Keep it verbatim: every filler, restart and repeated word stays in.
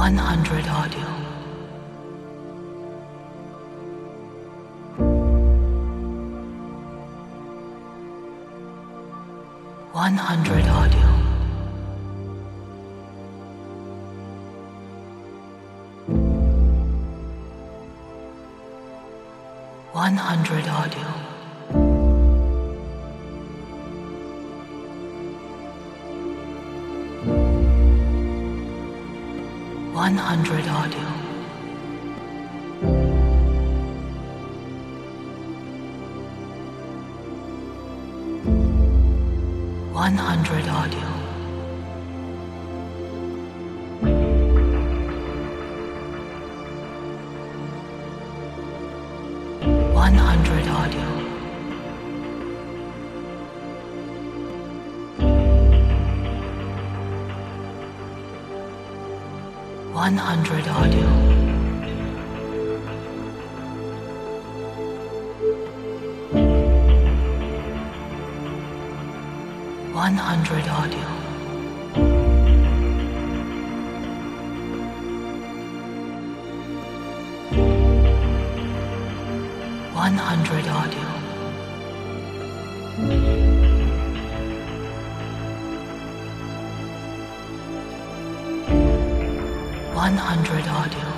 one hundred audio. one hundred audio. one hundred audio. one hundred audio. one hundred audio. one hundred audio. one hundred audio. one hundred audio. one hundred audio. one hundred audio.